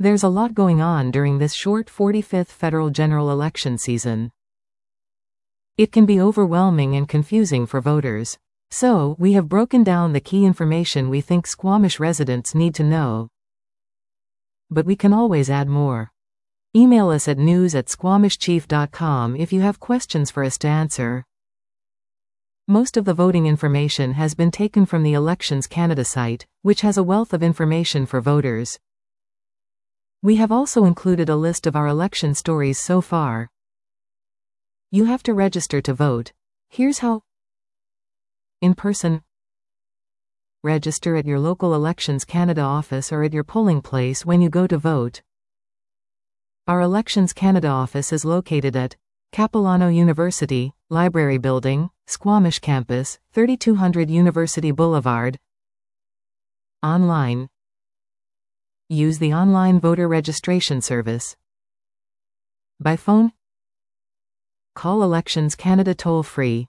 There's a lot going on during this short 45th federal general election season. It can be overwhelming and confusing for voters. So, we have broken down the key information we think Squamish residents need to know. But we can always add more. Email us at news@squamishchief.com if you have questions for us to answer. Most of the voting information has been taken from the Elections Canada site, which has a wealth of information for voters. We have also included a list of our election stories so far. You have to register to vote. Here's how. In person. Register at your local Elections Canada office or at your polling place when you go to vote. Our Elections Canada office is located at Capilano University, Library Building, Squamish Campus, 3200 University Boulevard. Online. Use the online voter registration service. By phone. Call Elections Canada toll-free,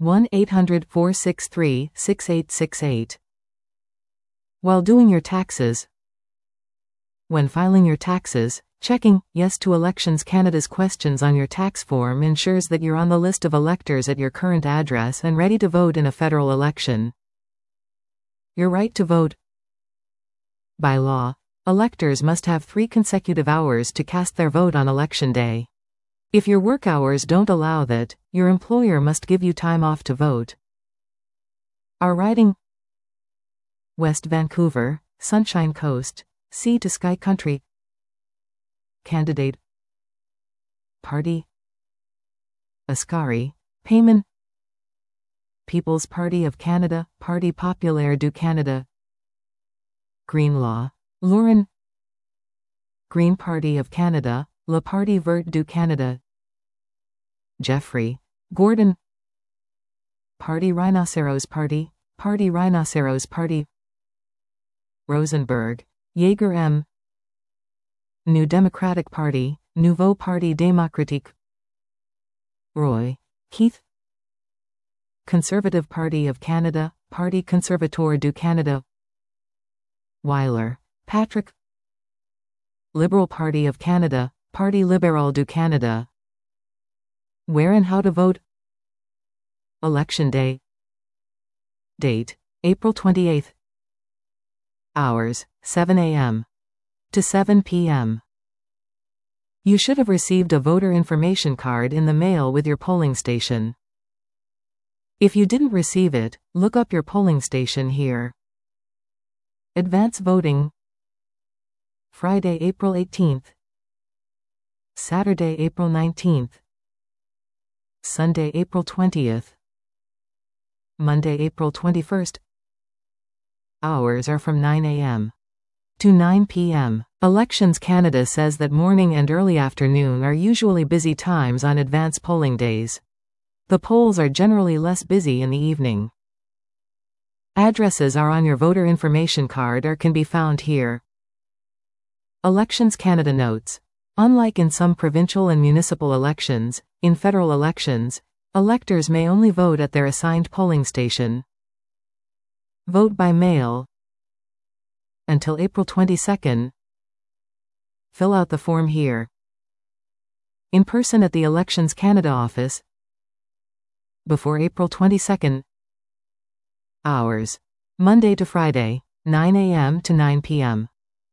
1-800-463-6868. While doing your taxes. When filing your taxes, checking yes to Elections Canada's questions on your tax form ensures that you're on the list of electors at your current address and ready to vote in a federal election. Your right to vote. By law, electors must have 3 consecutive hours to cast their vote on election day. If your work hours don't allow that, your employer must give you time off to vote. Our riding. West Vancouver, Sunshine Coast, Sea to Sky Country. Candidate. Party. Ascari, Payman. People's Party of Canada, Parti Populaire du Canada. Greenlaw, Lauren. Green Party of Canada, Le Parti Vert du Canada. Jeffrey, Gordon. Parti Rhinoceros Party, Parti Rhinoceros Party. Rosenberg, Jaeger M. New Democratic Party, Nouveau Parti Démocratique. Roy, Keith. Conservative Party of Canada, Parti Conservateur du Canada. Weiler, Patrick. Liberal Party of Canada, Parti Libéral du Canada. Where and how to vote. Election Day. Date, April 28th. Hours, 7 a.m. to 7 p.m. You should have received a voter information card in the mail with your polling station. If you didn't receive it, look up your polling station here. Advance voting. Friday, April 18th. Saturday, April 19th. Sunday, April 20th. Monday, April 21st. Hours are from 9 a.m. to 9 p.m. Elections Canada says that morning and early afternoon are usually busy times on advance polling days. The polls are generally less busy in the evening. Addresses are on your voter information card or can be found here. Elections Canada notes. Unlike in some provincial and municipal elections, in federal elections, electors may only vote at their assigned polling station. Vote by mail. Until April 22nd. Fill out the form here. In person at the Elections Canada office. Before April 22nd. Hours. Monday to Friday, 9 a.m. to 9 p.m.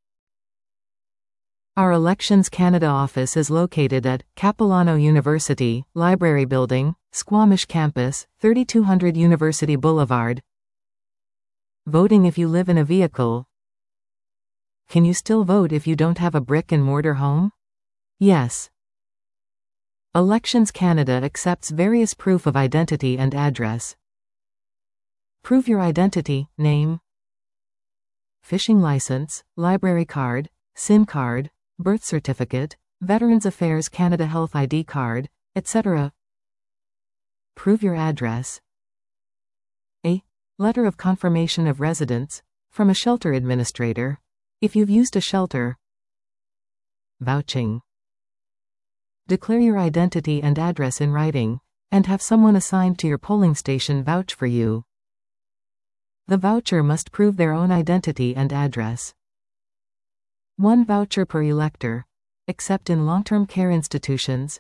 Our Elections Canada office is located at Capilano University, Library Building, Squamish Campus, 3200 University Boulevard. Voting if you live in a vehicle. Can you still vote if you don't have a brick-and-mortar home? Yes. Elections Canada accepts various proof of identity and address. Prove your identity, name, fishing license, library card, SIM card, birth certificate, Veterans Affairs Canada Health ID card, etc. Prove your address. A letter of confirmation of residence from a shelter administrator, if you've used a shelter. Vouching. Declare your identity and address in writing, and have someone assigned to your polling station vouch for you. The voucher must prove their own identity and address. One voucher per elector. Except in long-term care institutions.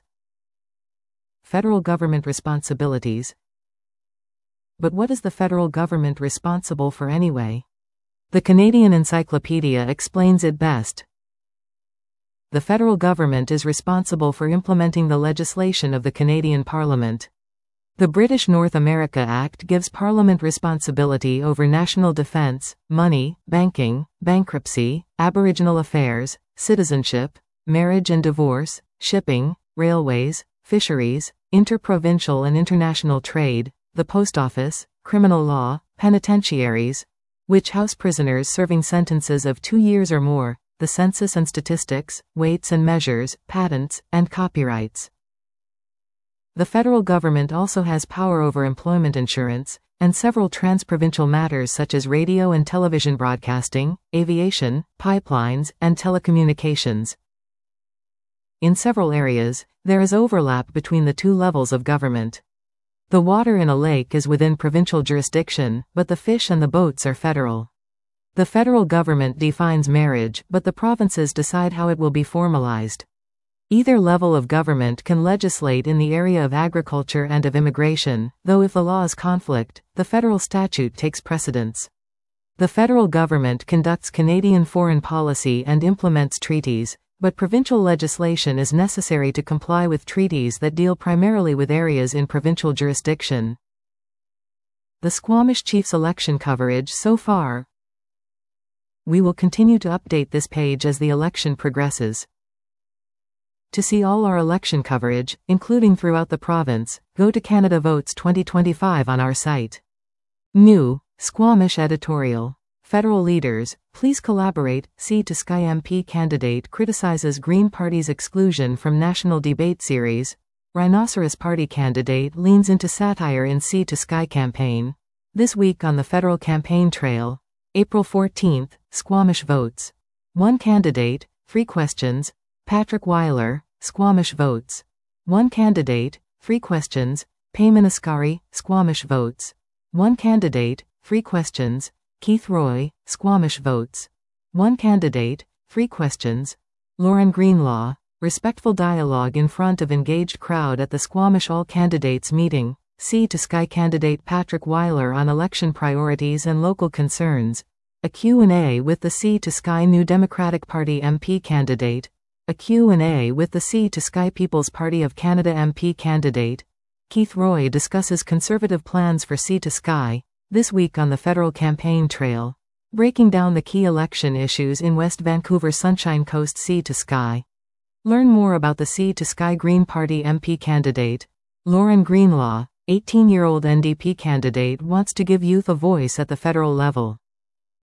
Federal government responsibilities. But what is the federal government responsible for anyway? The Canadian Encyclopedia explains it best. The federal government is responsible for implementing the legislation of the Canadian Parliament. The British North America Act gives Parliament responsibility over national defence, money, banking, bankruptcy, Aboriginal affairs, citizenship, marriage and divorce, shipping, railways, fisheries, interprovincial and international trade, the post office, criminal law, penitentiaries, which house prisoners serving sentences of 2 years or more, the census and statistics, weights and measures, patents, and copyrights. The federal government also has power over employment insurance, and several transprovincial matters such as radio and television broadcasting, aviation, pipelines, and telecommunications. In several areas, there is overlap between the two levels of government. The water in a lake is within provincial jurisdiction, but the fish and the boats are federal. The federal government defines marriage, but the provinces decide how it will be formalized. Either level of government can legislate in the area of agriculture and of immigration, though if the laws conflict, the federal statute takes precedence. The federal government conducts Canadian foreign policy and implements treaties, but provincial legislation is necessary to comply with treaties that deal primarily with areas in provincial jurisdiction. The Squamish Chiefs election coverage so far. We will continue to update this page as the election progresses. To see all our election coverage, including throughout the province, go to Canada Votes 2025 on our site. New, Squamish editorial. Federal leaders, please collaborate. Sea to Sky MP candidate criticizes Green Party's exclusion from national debate series. Rhinoceros Party candidate leans into satire in Sea to Sky campaign. This week on the federal campaign trail. April 14, Squamish votes. One candidate, 3 questions. Patrick Weiler, Squamish votes. One candidate, 3 questions. Payman Askari, Squamish votes. One candidate, 3 questions. Keith Roy, Squamish votes. One candidate, 3 questions. Lauren Greenlaw, respectful dialogue in front of engaged crowd at the Squamish All Candidates meeting. Sea to Sky candidate Patrick Weiler on election priorities and local concerns. A Q&A with the Sea to Sky New Democratic Party MP candidate. A Q&A with the Sea to Sky People's Party of Canada MP candidate. Keith Roy discusses Conservative plans for Sea to Sky, this week on the federal campaign trail. Breaking down the key election issues in West Vancouver Sunshine Coast Sea to Sky. Learn more about the Sea to Sky Green Party MP candidate. Lauren Greenlaw, 18-year-old NDP candidate wants to give youth a voice at the federal level.